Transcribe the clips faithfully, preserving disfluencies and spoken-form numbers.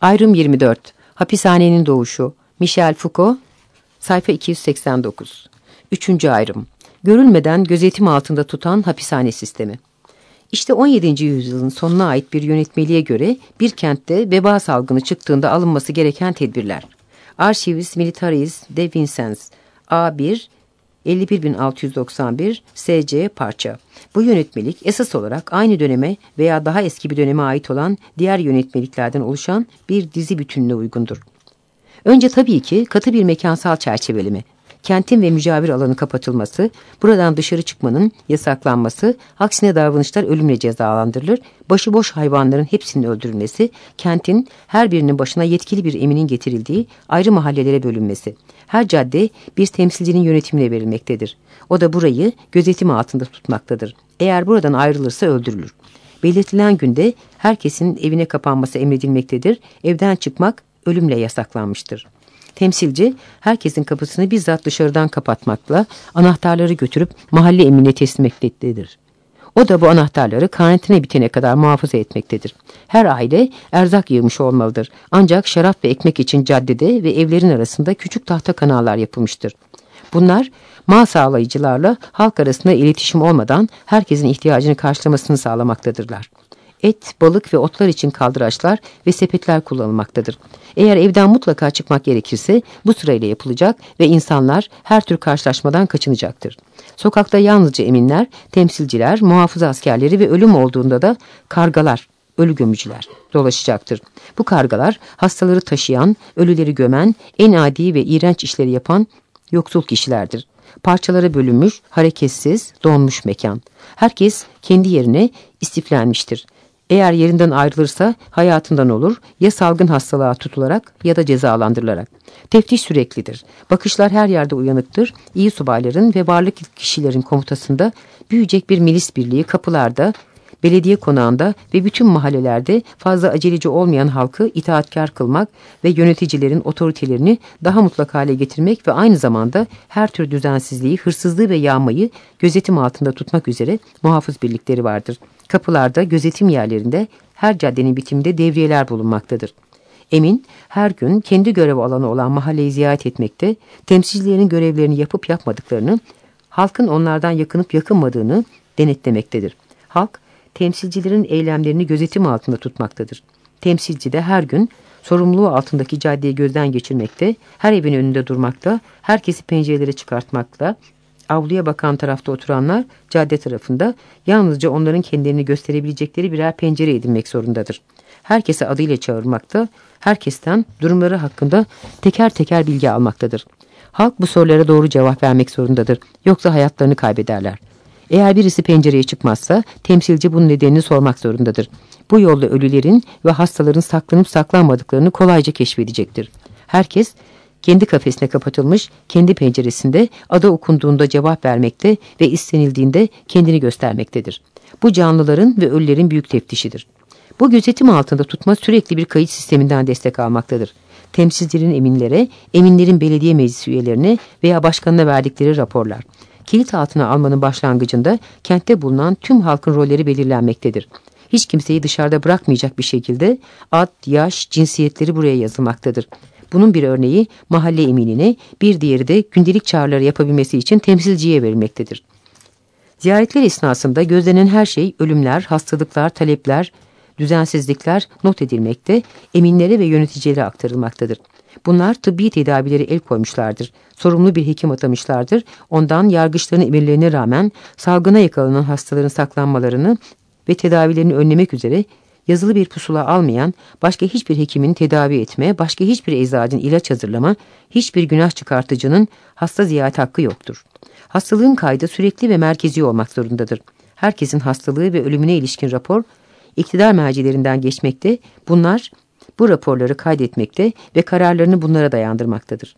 Ayrım yirmi dört. Hapishanenin doğuşu. Michel Foucault. Sayfa iki yüz seksen dokuz. Üçüncü ayrım. Görülmeden gözetim altında tutan hapishane sistemi. İşte on yedinci yüzyılın sonuna ait bir yönetmeliğe göre bir kentte veba salgını çıktığında alınması gereken tedbirler. Archives Militaris de Vincennes A bir elli bir bin altı yüz doksan bir S C parça. Bu yönetmelik esas olarak aynı döneme veya daha eski bir döneme ait olan diğer yönetmeliklerden oluşan bir dizi bütününe uygundur. Önce tabii ki katı bir mekansal çerçeveleme, kentin ve mücavir alanı kapatılması, buradan dışarı çıkmanın yasaklanması, aksine davranışlar ölümle cezalandırılır, başıboş hayvanların hepsinin öldürülmesi, kentin her birinin başına yetkili bir eminin getirildiği ayrı mahallelere bölünmesi, her cadde bir temsilcinin yönetimine verilmektedir. O da burayı gözetim altında tutmaktadır. Eğer buradan ayrılırsa öldürülür. Belirtilen günde herkesin evine kapanması emredilmektedir. Evden çıkmak ölümle yasaklanmıştır. Temsilci, herkesin kapısını bizzat dışarıdan kapatmakla anahtarları götürüp mahalle emine teslim etmektedir. O da bu anahtarları karantina bitene kadar muhafaza etmektedir. Her aile erzak yığmış olmalıdır. Ancak şarap ve ekmek için caddede ve evlerin arasında küçük tahta kanallar yapılmıştır. Bunlar mal sağlayıcılarla halk arasında iletişim olmadan herkesin ihtiyacını karşılamasını sağlamaktadırlar. Et, balık ve otlar için kaldıraçlar ve sepetler kullanılmaktadır. Eğer evden mutlaka çıkmak gerekirse bu sırayla yapılacak ve insanlar her tür karşılaşmadan kaçınacaktır. Sokakta yalnızca eminler, temsilciler, muhafız askerleri ve ölüm olduğunda da kargalar, ölü gömücüler dolaşacaktır. Bu kargalar hastaları taşıyan, ölüleri gömen, en adi ve iğrenç işleri yapan yoksul kişilerdir. Parçalara bölünmüş, hareketsiz, donmuş mekan. Herkes kendi yerine istiflenmiştir. Eğer yerinden ayrılırsa hayatından olur, ya salgın hastalığa tutularak ya da cezalandırılarak. Teftiş süreklidir. Bakışlar her yerde uyanıktır. İyi subayların ve varlıklı kişilerin komutasında büyüyecek bir milis birliği kapılarda, belediye konağında ve bütün mahallelerde fazla aceleci olmayan halkı itaatkar kılmak ve yöneticilerin otoritelerini daha mutlak hale getirmek ve aynı zamanda her tür düzensizliği, hırsızlığı ve yağmayı gözetim altında tutmak üzere muhafız birlikleri vardır. Kapılarda, gözetim yerlerinde, her caddenin bitiminde devriyeler bulunmaktadır. Emin, her gün kendi görev alanı olan mahalleyi ziyaret etmekte, temsilcilerin görevlerini yapıp yapmadıklarını, halkın onlardan yakınıp yakınmadığını denetlemektedir. Halk, temsilcilerin eylemlerini gözetim altında tutmaktadır. Temsilci de her gün sorumluluğu altındaki caddeyi gözden geçirmekte, her evin önünde durmakta, herkesi pencerelere çıkartmakla, avluya bakan tarafta oturanlar cadde tarafında yalnızca onların kendilerini gösterebilecekleri birer pencere edinmek zorundadır. Herkese adıyla çağırmakta, herkesten durumları hakkında teker teker bilgi almaktadır. Halk bu sorulara doğru cevap vermek zorundadır. Yoksa hayatlarını kaybederler. Eğer birisi pencereye çıkmazsa temsilci bunun nedenini sormak zorundadır. Bu yolla ölülerin ve hastaların saklanıp saklanmadıklarını kolayca keşfedecektir. Herkes kendi kafesine kapatılmış, kendi penceresinde adı okunduğunda cevap vermekte ve istenildiğinde kendini göstermektedir. Bu canlıların ve ölülerin büyük teftişidir. Bu gözetim altında tutma sürekli bir kayıt sisteminden destek almaktadır. Temsilcilerin eminlere, eminlerin belediye meclisi üyelerine veya başkanına verdikleri raporlar. Kilit altına almanın başlangıcında kentte bulunan tüm halkın rolleri belirlenmektedir. Hiç kimseyi dışarıda bırakmayacak bir şekilde ad, yaş, cinsiyetleri buraya yazılmaktadır. Bunun bir örneği mahalle eminine, bir diğeri de gündelik çağrıları yapabilmesi için temsilciye verilmektedir. Ziyaretler esnasında gözlenen her şey ölümler, hastalıklar, talepler, düzensizlikler not edilmekte, eminlere ve yöneticilere aktarılmaktadır. Bunlar tıbbi tedavileri el koymuşlardır. Sorumlu bir hekim atamışlardır. Ondan yargıçların emirlerine rağmen salgına yakalanan hastaların saklanmalarını ve tedavilerini önlemek üzere yazılı bir pusula almayan, başka hiçbir hekimin tedavi etme, başka hiçbir eczacının ilaç hazırlama, hiçbir günah çıkartıcının hasta ziyaret hakkı yoktur. Hastalığın kaydı sürekli ve merkezi olmak zorundadır. Herkesin hastalığı ve ölümüne ilişkin rapor, iktidar mercilerinden geçmekte, bunlar bu raporları kaydetmekte ve kararlarını bunlara dayandırmaktadır.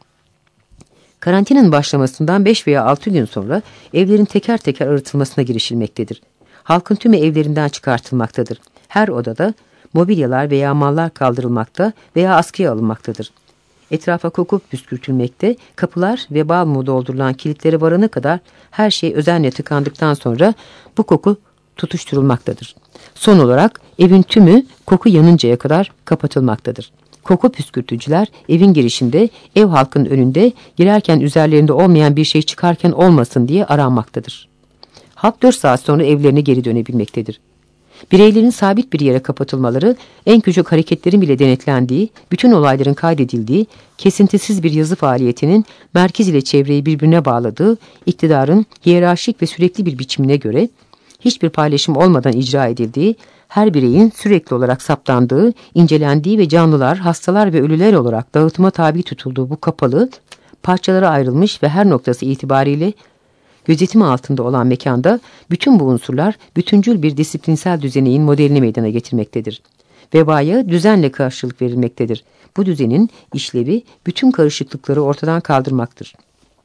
Karantinanın başlamasından beş veya altı gün sonra evlerin teker teker arıtılmasına girişilmektedir. Halkın tümü evlerinden çıkartılmaktadır. Her odada mobilyalar veya mallar kaldırılmakta veya askıya alınmaktadır. Etrafa koku püskürtülmekte, kapılar ve bal mumu doldurulan kilitlere varana kadar her şey özenle tıkandıktan sonra bu koku tutuşturulmaktadır. Son olarak evin tümü koku yanıncaya kadar kapatılmaktadır. Koku püskürtücüler evin girişinde, ev halkının önünde, girerken üzerlerinde olmayan bir şey çıkarken olmasın diye aranmaktadır. Halk dört saat sonra evlerine geri dönebilmektedir. Bireylerin sabit bir yere kapatılmaları, en küçük hareketlerin bile denetlendiği, bütün olayların kaydedildiği, kesintisiz bir yazı faaliyetinin merkez ile çevreyi birbirine bağladığı, iktidarın hiyerarşik ve sürekli bir biçimine göre, hiçbir paylaşım olmadan icra edildiği, her bireyin sürekli olarak saptandığı, incelendiği ve canlılar, hastalar ve ölüler olarak dağıtıma tabi tutulduğu bu kapalı, parçalara ayrılmış ve her noktası itibariyle gözetim altında olan mekanda bütün bu unsurlar bütüncül bir disiplinsel düzeneğin modelini meydana getirmektedir. Vebaya düzenle karşılık verilmektedir. Bu düzenin işlevi bütün karışıklıkları ortadan kaldırmaktır.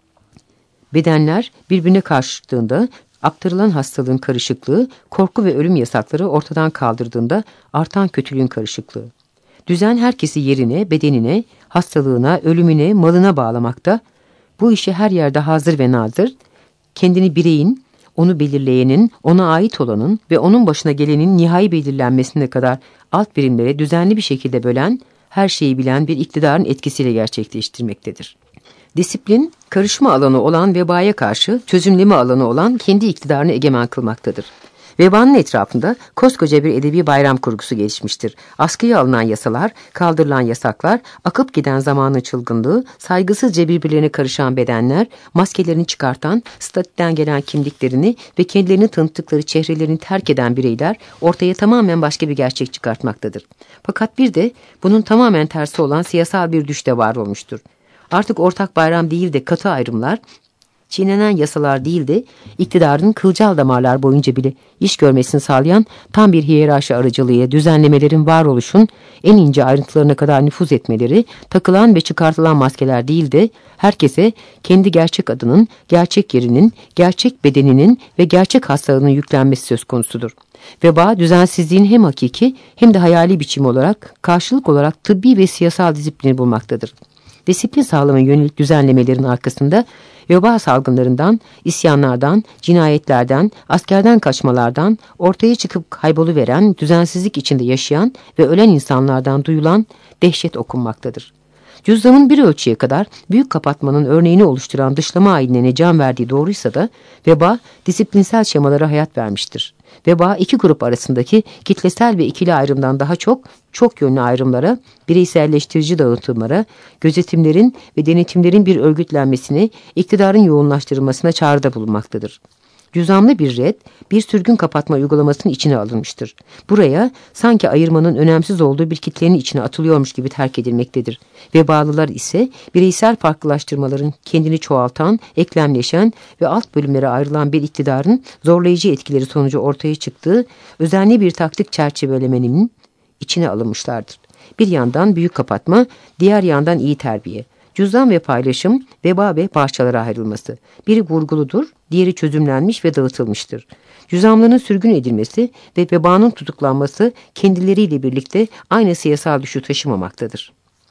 Bedenler birbirine karşılaştığında aktarılan hastalığın karışıklığı, korku ve ölüm yasakları ortadan kaldırdığında artan kötülüğün karışıklığı. Düzen herkesi yerine, bedenine, hastalığına, ölümüne, malına bağlamakta. Bu işe her yerde hazır ve nadir, kendini bireyin, onu belirleyenin, ona ait olanın ve onun başına gelenin nihai belirlenmesine kadar alt birimlere düzenli bir şekilde bölen, her şeyi bilen bir iktidarın etkisiyle gerçekleştirmektedir. Disiplin, karışma alanı olan vebaya karşı çözümleme alanı olan kendi iktidarını egemen kılmaktadır. Vebanın etrafında koskoca bir edebi bayram kurgusu gelişmiştir. Askıya alınan yasalar, kaldırılan yasaklar, akıp giden zamanın çılgınlığı, saygısızca birbirlerine karışan bedenler, maskelerini çıkartan, statüden gelen kimliklerini ve kendilerini tanıttıkları çehrelerini terk eden bireyler ortaya tamamen başka bir gerçek çıkartmaktadır. Fakat bir de bunun tamamen tersi olan siyasal bir düş de var olmuştur. Artık ortak bayram değil de katı ayrımlar, çiğnenen yasalar değil de iktidarın kılcal damarlar boyunca bile iş görmesini sağlayan tam bir hiyerarşi aracılığıyla düzenlemelerin varoluşun en ince ayrıntılarına kadar nüfuz etmeleri, takılan ve çıkartılan maskeler değil de herkese kendi gerçek adının, gerçek yerinin, gerçek bedeninin ve gerçek hastalığının yüklenmesi söz konusudur. Veba, düzensizliğin hem hakiki hem de hayali biçimi olarak karşılık olarak tıbbi ve siyasal disiplini bulmaktadır. Disiplin sağlamaya yönelik düzenlemelerin arkasında veba salgınlarından, isyanlardan, cinayetlerden, askerden kaçmalardan, ortaya çıkıp kayboluveren, düzensizlik içinde yaşayan ve ölen insanlardan duyulan dehşet okunmaktadır. Cüzdanın bir ölçüye kadar büyük kapatmanın örneğini oluşturan dışlama ayinine can verdiği doğruysa da veba disiplinsel şemalara hayat vermiştir. Veba iki grup arasındaki kitlesel ve ikili ayrımdan daha çok çok yönlü ayrımlara, bireyselleştirici dağıtımlara, gözetimlerin ve denetimlerin bir örgütlenmesine, iktidarın yoğunlaştırılmasına çağrıda bulunmaktadır. Cüzamlı bir red, bir sürgün kapatma uygulamasının içine alınmıştır. Buraya sanki ayırmanın önemsiz olduğu bir kitlenin içine atılıyormuş gibi terk edilmektedir. Vebalılar ise bireysel farklılaştırmaların kendini çoğaltan, eklemleşen ve alt bölümlere ayrılan bir iktidarın zorlayıcı etkileri sonucu ortaya çıktığı özenli bir taktik çerçevelemenin içine alınmışlardır. Bir yandan büyük kapatma, diğer yandan iyi terbiye. Cüzdan ve paylaşım, veba ve parçalara ayrılması. Biri vurguludur, diğeri çözümlenmiş ve dağıtılmıştır. Cüzamların sürgün edilmesi ve vebanın tutuklanması kendileriyle birlikte aynı siyasal düşü taşımamaktadır.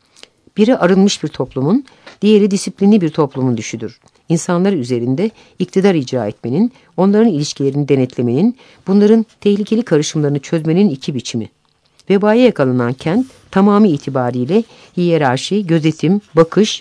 Biri arınmış bir toplumun, diğeri disiplinli bir toplumun düşüdür. İnsanlar üzerinde iktidar icra etmenin, onların ilişkilerini denetlemenin, bunların tehlikeli karışımlarını çözmenin iki biçimi. Vebaya yakalanan kent tamamı itibariyle hiyerarşi, gözetim, bakış,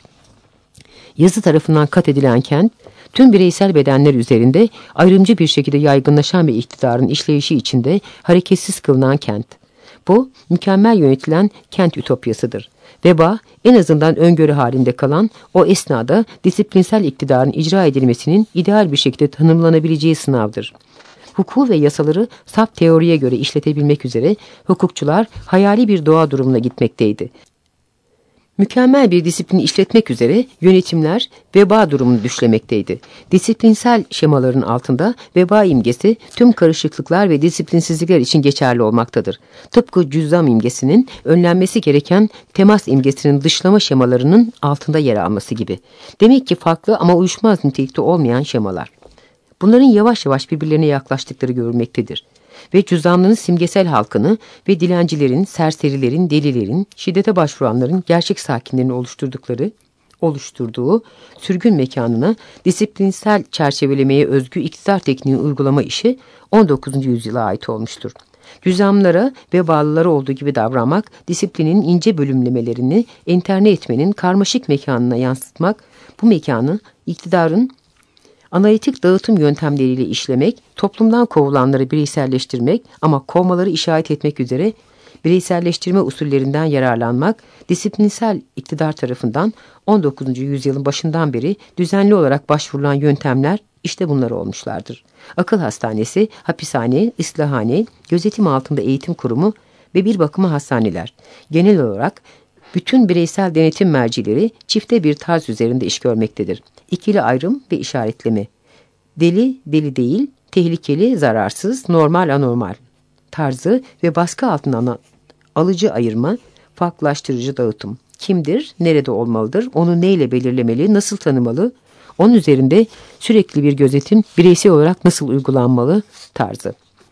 yazı tarafından kat edilen kent, tüm bireysel bedenler üzerinde ayrımcı bir şekilde yaygınlaşan bir iktidarın işleyişi içinde hareketsiz kılınan kent. Bu, mükemmel yönetilen kent ütopyasıdır. Veba, en azından öngörü halinde kalan, o esnada disiplinsel iktidarın icra edilmesinin ideal bir şekilde tanımlanabileceği sınavdır. Hukuku ve yasaları saf teoriye göre işletebilmek üzere hukukçular hayali bir doğa durumuna gitmekteydi. Mükemmel bir disiplini işletmek üzere yönetimler veba durumunu düşlemekteydi. Disiplinsel şemaların altında veba imgesi tüm karışıklıklar ve disiplinsizlikler için geçerli olmaktadır. Tıpkı cüzdan imgesinin önlenmesi gereken temas imgesinin dışlama şemalarının altında yer alması gibi. Demek ki farklı ama uyuşmaz nitelikte olmayan şemalar. Bunların yavaş yavaş birbirlerine yaklaştıkları görülmektedir. Ve cüzdanlının simgesel halkını ve dilencilerin, serserilerin, delilerin, şiddete başvuranların gerçek sakinlerini oluşturdukları, oluşturduğu sürgün mekanına disiplinsel çerçevelemeye özgü iktidar tekniği uygulama işi on dokuzuncu yüzyıla ait olmuştur. Cüzamlara ve bağlılara olduğu gibi davranmak, disiplinin ince bölümlemelerini enterne etmenin karmaşık mekanına yansıtmak, bu mekanı iktidarın analitik dağıtım yöntemleriyle işlemek, toplumdan kovulanları bireyselleştirmek ama kovmaları işaret etmek üzere bireyselleştirme usullerinden yararlanmak, disiplinsel iktidar tarafından on dokuzuncu yüzyılın başından beri düzenli olarak başvurulan yöntemler işte bunlar olmuşlardır. Akıl hastanesi, hapishane, ıslahhane, gözetim altında eğitim kurumu ve bir bakıma hastaneler. Genel olarak bütün bireysel denetim mercileri çifte bir tarz üzerinde iş görmektedir. İkili ayrım ve işaretleme. Deli, deli değil, tehlikeli, zararsız, normal, anormal tarzı ve baskı altından alıcı ayırma, farklılaştırıcı dağıtım. Kimdir, nerede olmalıdır, onu neyle belirlemeli, nasıl tanımalı, onun üzerinde sürekli bir gözetim bireysel olarak nasıl uygulanmalı tarzı.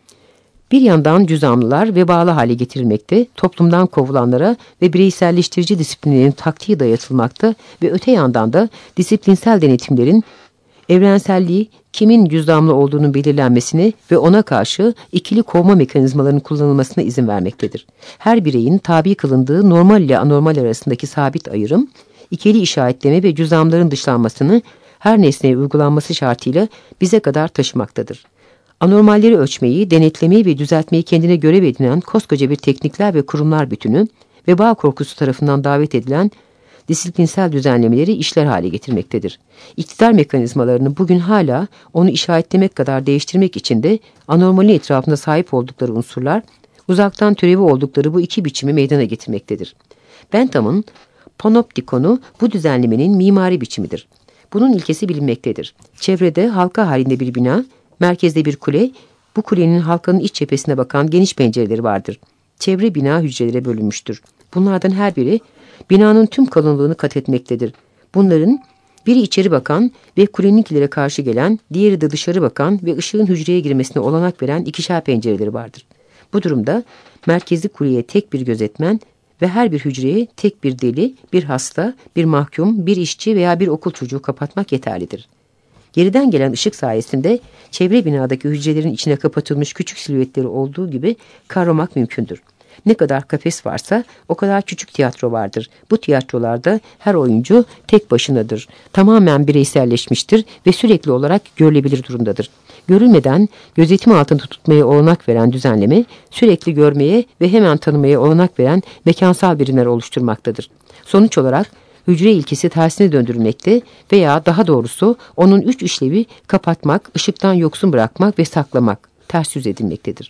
Bir yandan cüzamlılar ve bağlı hale getirilmekte, toplumdan kovulanlara ve bireyselleştirici disiplinlerin taktiği dayatılmakta ve öte yandan da disiplinsel denetimlerin evrenselliği, kimin cüzdanlı olduğunun belirlenmesine ve ona karşı ikili kovma mekanizmalarının kullanılmasına izin vermektedir. Her bireyin tabi kılındığı normal ile anormal arasındaki sabit ayrım, ikili işaretleme ve cüzdanların dışlanmasını her nesneye uygulanması şartıyla bize kadar taşımaktadır. Anormalleri ölçmeyi, denetlemeyi ve düzeltmeyi kendine görev edinen koskoca bir teknikler ve kurumlar bütünü, veba korkusu tarafından davet edilen disiplinsel düzenlemeleri işler hale getirmektedir. İktidar mekanizmalarını bugün hala onu işaretlemek kadar değiştirmek için de anormalin etrafında sahip oldukları unsurlar, uzaktan türevi oldukları bu iki biçimi meydana getirmektedir. Bentham'ın panoptikonu bu düzenlemenin mimari biçimidir. Bunun ilkesi bilinmektedir. Çevrede halka halinde bir bina, merkezde bir kule, bu kulenin halkanın iç cephesine bakan geniş pencereleri vardır. Çevre bina hücrelere bölünmüştür. Bunlardan her biri binanın tüm kalınlığını kat etmektedir. Bunların biri içeri bakan ve kuleninkilere karşı gelen, diğeri de dışarı bakan ve ışığın hücreye girmesine olanak veren ikişer pencereleri vardır. Bu durumda merkezi kuleye tek bir gözetmen ve her bir hücreye tek bir deli, bir hasta, bir mahkum, bir işçi veya bir okul çocuğu kapatmak yeterlidir. Geriden gelen ışık sayesinde çevre binadaki hücrelerin içine kapatılmış küçük silüetleri olduğu gibi kavramak mümkündür. Ne kadar kafes varsa o kadar küçük tiyatro vardır. Bu tiyatrolarda her oyuncu tek başınadır. Tamamen bireyselleşmiştir ve sürekli olarak görülebilir durumdadır. Görülmeden gözetim altında tutmaya olanak veren düzenleme, sürekli görmeye ve hemen tanımaya olanak veren mekansal birimler oluşturmaktadır. Sonuç olarak hücre ilkesi tersine döndürülmekte veya daha doğrusu onun üç işlevi kapatmak, ışıktan yoksun bırakmak ve saklamak ters yüz edilmektedir.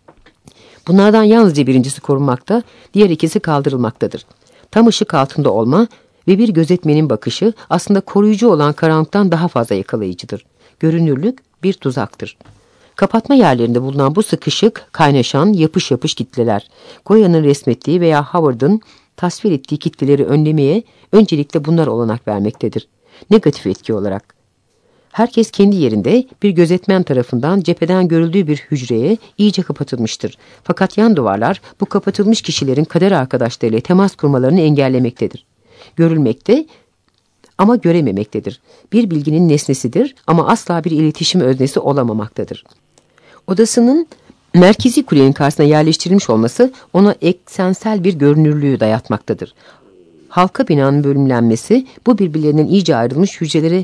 Bunlardan yalnızca birincisi korunmakta, diğer ikisi kaldırılmaktadır. Tam ışık altında olma ve bir gözetmenin bakışı aslında koruyucu olan karanlıktan daha fazla yakalayıcıdır. Görünürlük bir tuzaktır. Kapatma yerlerinde bulunan bu sıkışık, kaynaşan, yapış yapış kitleler, Goya'nın resmettiği veya Howard'ın tasvir ettiği kitleleri önlemeye öncelikle bunlar olanak vermektedir. Negatif etki olarak. Herkes kendi yerinde bir gözetmen tarafından cepheden görüldüğü bir hücreye iyice kapatılmıştır. Fakat yan duvarlar bu kapatılmış kişilerin kader arkadaşlarıyla temas kurmalarını engellemektedir. Görülmekte ama görememektedir. Bir bilginin nesnesidir ama asla bir iletişim öznesi olamamaktadır. Odasının merkezi kulenin karşısına yerleştirilmiş olması ona eksensel bir görünürlüğü dayatmaktadır. Halka binanın bölümlenmesi bu birbirlerinden iyice ayrılmış hücrelere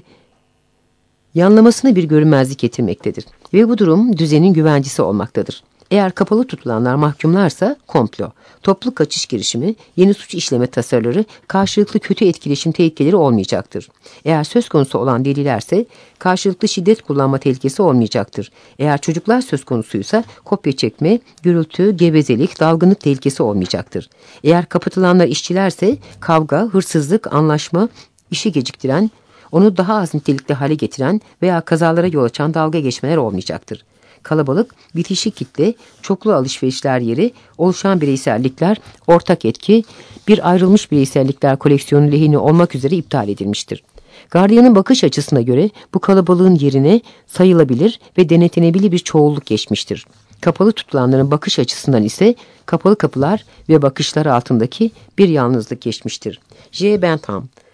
yanlamasına bir görünmezlik getirmektedir ve bu durum düzenin güvencesi olmaktadır. Eğer kapalı tutulanlar mahkumlarsa komplo, toplu kaçış girişimi, yeni suç işleme tasarıları, karşılıklı kötü etkileşim tehlikeleri olmayacaktır. Eğer söz konusu olan delilerse karşılıklı şiddet kullanma tehlikesi olmayacaktır. Eğer çocuklar söz konusuysa kopya çekme, gürültü, gevezelik, dalgınlık tehlikesi olmayacaktır. Eğer kapatılanlar işçilerse kavga, hırsızlık, anlaşma, işi geciktiren, onu daha az nitelikli hale getiren veya kazalara yol açan dalga geçmeler olmayacaktır. Kalabalık, bitişik kitle, çoklu alışverişler yeri, oluşan bireysellikler, ortak etki, bir ayrılmış bireysellikler koleksiyonu lehine olmak üzere iptal edilmiştir. Gardiyanın bakış açısına göre bu kalabalığın yerine sayılabilir ve denetlenebilir bir çoğulluk geçmiştir. Kapalı tutulanların bakış açısından ise kapalı kapılar ve bakışlar altındaki bir yalnızlık geçmiştir. J. Bentham,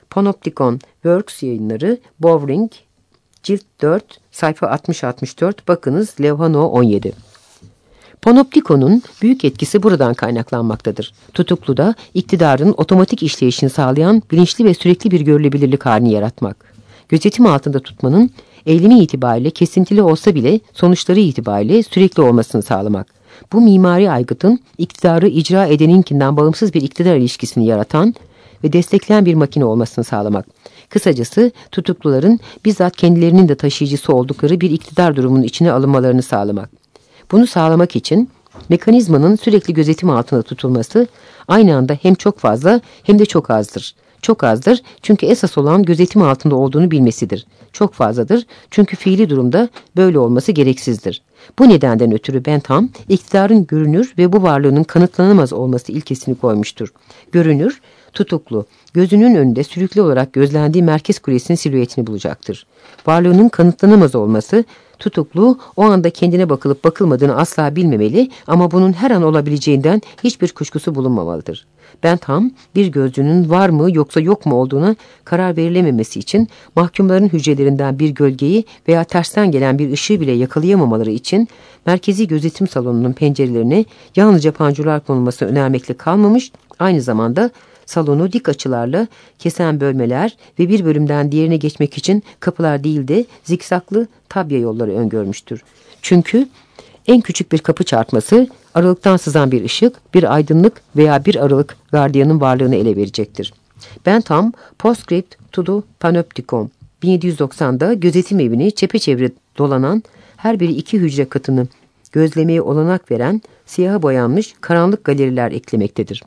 Panopticon Works Yayınları, Bowring, Cilt dört, sayfa altmış altmış dört, bakınız levha no on yedi. Panopticon'un büyük etkisi buradan kaynaklanmaktadır. Tutukluda iktidarın otomatik işleyişini sağlayan bilinçli ve sürekli bir görülebilirlik halini yaratmak. Gözetim altında tutmanın eylemi itibariyle kesintili olsa bile sonuçları itibariyle sürekli olmasını sağlamak. Bu mimari aygıtın iktidarı icra edeninkinden bağımsız bir iktidar ilişkisini yaratan ve destekleyen bir makine olmasını sağlamak. Kısacası tutukluların bizzat kendilerinin de taşıyıcısı oldukları bir iktidar durumunun içine alınmalarını sağlamak. Bunu sağlamak için mekanizmanın sürekli gözetim altında tutulması aynı anda hem çok fazla hem de çok azdır. Çok azdır çünkü esas olan gözetim altında olduğunu bilmesidir. Çok fazladır çünkü fiili durumda böyle olması gereksizdir. Bu nedenden ötürü Bentham, iktidarın görünür ve bu varlığının kanıtlanamaz olması ilkesini koymuştur. Görünür, tutuklu, gözünün önünde sürükle olarak gözlendiği merkez kulesinin silüetini bulacaktır. Varlığının kanıtlanamaz olması, tutuklu o anda kendine bakılıp bakılmadığını asla bilmemeli ama bunun her an olabileceğinden hiçbir kuşkusu bulunmamalıdır. Bentham, bir gözcünün var mı yoksa yok mu olduğuna karar verilememesi için mahkumların hücrelerinden bir gölgeyi veya tersten gelen bir ışığı bile yakalayamamaları için merkezi gözetim salonunun pencerelerine yalnızca panjurlar konulması önermekle kalmamış, aynı zamanda salonu dik açılarla kesen bölmeler ve bir bölümden diğerine geçmek için kapılar değil de zikzaklı tabya yolları öngörmüştür. Çünkü en küçük bir kapı çarpması, aralıktan sızan bir ışık, bir aydınlık veya bir aralık gardiyanın varlığını ele verecektir. Bentham, Postscript to the Panopticon, bin yedi yüz doksan'da gözetim evini çepeçevre dolanan her biri iki hücre katını gözlemeye olanak veren siyaha boyanmış karanlık galeriler eklemektedir.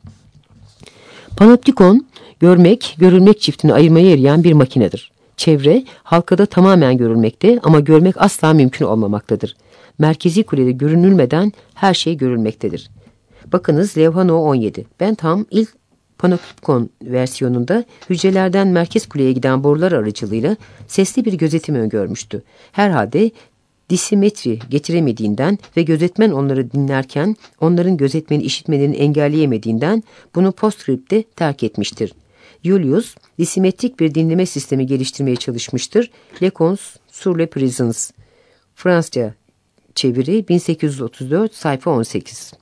Panoptikon, görmek, görülmek çiftini ayırmaya yarayan bir makinedir. Çevre, halkada tamamen görülmekte ama görmek asla mümkün olmamaktadır. Merkezi kulede görünülmeden her şey görülmektedir. Bakınız levha no on yedi. Bentham ilk Panoptikon versiyonunda hücrelerden merkez kuleye giden borular aracılığıyla sesli bir gözetim öngörmüştü. Herhalde disimetri getiremediğinden ve gözetmen onları dinlerken onların gözetmeni işitmelerini engelleyemediğinden bunu postscript'te terk etmiştir. Julius disimetrik bir dinleme sistemi geliştirmeye çalışmıştır. Lecons sur les prisons. Fransızca çeviri bin sekiz yüz otuz dört, sayfa on sekiz.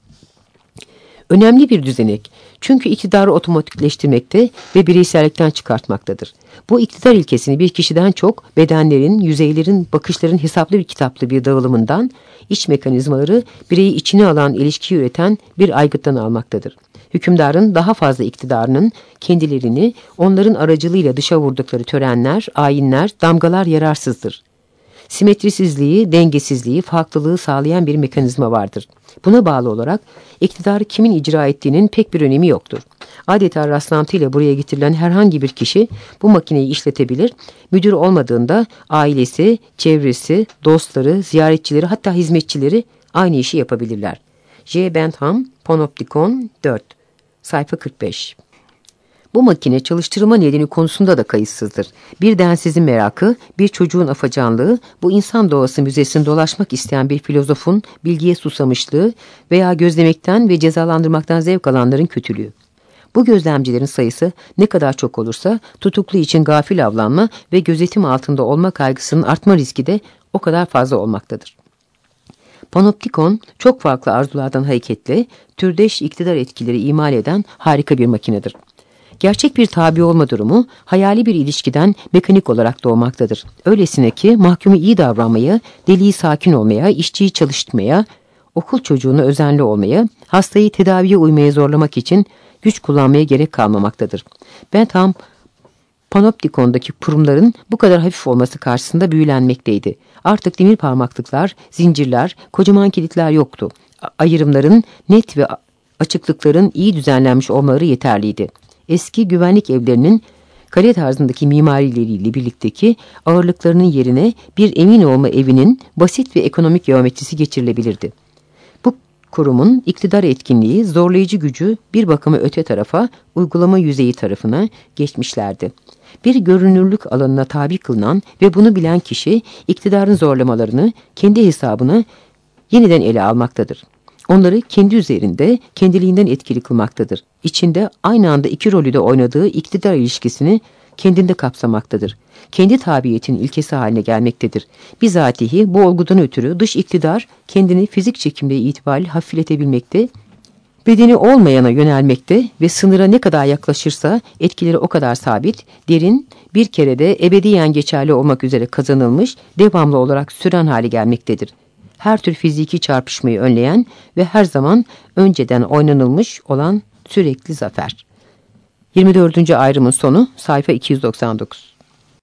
Önemli bir düzenek. Çünkü iktidarı otomatikleştirmekte ve bireysellikten çıkartmaktadır. Bu iktidar ilkesini bir kişiden çok bedenlerin, yüzeylerin, bakışların hesaplı bir kitaplı bir dağılımından, iç mekanizmaları bireyi içine alan ilişki üreten bir aygıttan almaktadır. Hükümdarın daha fazla iktidarının kendilerini onların aracılığıyla dışa vurdukları törenler, ayinler, damgalar yararsızdır. Simetrisizliği, dengesizliği, farklılığı sağlayan bir mekanizma vardır. Buna bağlı olarak iktidarı kimin icra ettiğinin pek bir önemi yoktur. Adeta rastlantıyla buraya getirilen herhangi bir kişi bu makineyi işletebilir, müdür olmadığında ailesi, çevresi, dostları, ziyaretçileri hatta hizmetçileri aynı işi yapabilirler. J. Bentham, Panopticon dört, sayfa kırk beş. Bu makine çalıştırılma nedeni konusunda da kayıtsızdır. Bir densizin merakı, bir çocuğun afacanlığı, bu insan doğası müzesini dolaşmak isteyen bir filozofun bilgiye susamışlığı veya gözlemekten ve cezalandırmaktan zevk alanların kötülüğü. Bu gözlemcilerin sayısı ne kadar çok olursa tutuklu için gafil avlanma ve gözetim altında olma kaygısının artma riski de o kadar fazla olmaktadır. Panoptikon çok farklı arzulardan hareketle türdeş iktidar etkileri imal eden harika bir makinedir. Gerçek bir tabi olma durumu hayali bir ilişkiden mekanik olarak doğmaktadır. Öylesine ki mahkumu iyi davranmaya, deliyi sakin olmaya, işçiyi çalıştırmaya, okul çocuğuna özenli olmaya, hastayı tedaviye uymaya zorlamak için güç kullanmaya gerek kalmamaktadır. Bentham, Panoptikon'daki kurumların bu kadar hafif olması karşısında büyülenmekteydi. Artık demir parmaklıklar, zincirler, kocaman kilitler yoktu. Ayrımların net ve açıklıkların iyi düzenlenmiş olmaları yeterliydi. Eski güvenlik evlerinin kale tarzındaki mimarileriyle birlikteki ağırlıklarının yerine bir emin olma evinin basit ve ekonomik geometrisi geçirilebilirdi. Bu kurumun iktidar etkinliği, zorlayıcı gücü bir bakıma öte tarafa, uygulama yüzeyi tarafına geçmişlerdi. Bir görünürlük alanına tabi kılınan ve bunu bilen kişi iktidarın zorlamalarını kendi hesabına yeniden ele almaktadır. Onları kendi üzerinde, kendiliğinden etkili kılmaktadır. İçinde aynı anda iki rolü de oynadığı iktidar ilişkisini kendinde kapsamaktadır. Kendi tabiiyetinin ilkesi haline gelmektedir. Bizatihi bu olgudan ötürü dış iktidar kendini fizik çekimle itibariyle hafifletebilmekte, bedeni olmayana yönelmekte ve sınıra ne kadar yaklaşırsa etkileri o kadar sabit, derin, bir kerede ebediyen geçerli olmak üzere kazanılmış, devamlı olarak süren hale gelmektedir. Her tür fiziki çarpışmayı önleyen ve her zaman önceden oynanılmış olan sürekli zafer. yirmi dördüncü ayrımın sonu sayfa iki yüz doksan dokuz.